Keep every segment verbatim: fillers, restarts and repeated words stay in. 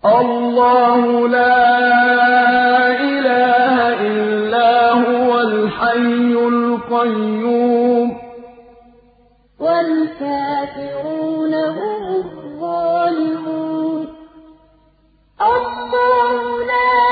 الله لا إله إلا هو الحي القيوم والكافرون هم الظالمون الله لا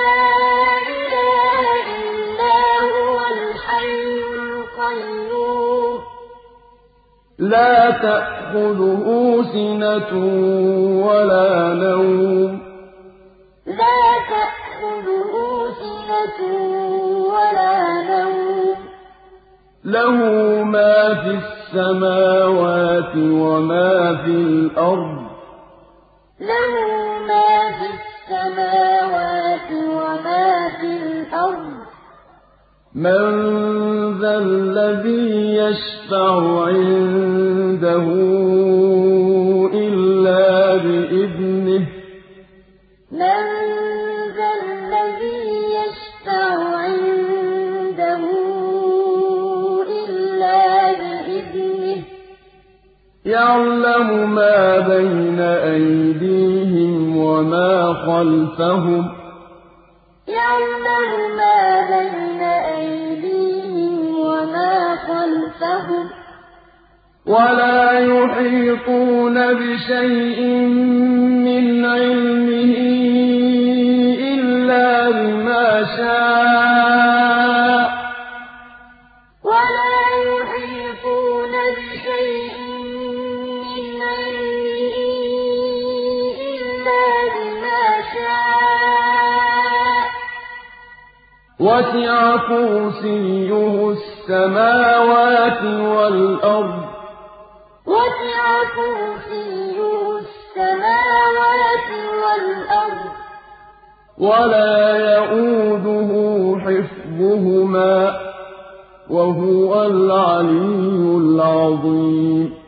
إله إلا هو الحي القيوم لا تأخذه سنة ولا نوم لا تأخذه سنة ولا نوم له ما في السماوات وما في الأرض له ما في السماوات وما في الأرض من ذا الذي يشفع عنده إلا بإذنه من ذا الذي يشفع عنده إلا بإذنه يعلم ما بين أيديهم وما خلفهم يعلم ما بين أيديهم وما خلفهم ولا يحيطون بشيء من علمه إلا بما شاء ولا يحيطون بشيء من علمه إلا بما شاء وسع كرسيه السماوات والأرض وسع كرسيه السماوات والأرض ولا يئوده حفظهما وهو العلي العظيم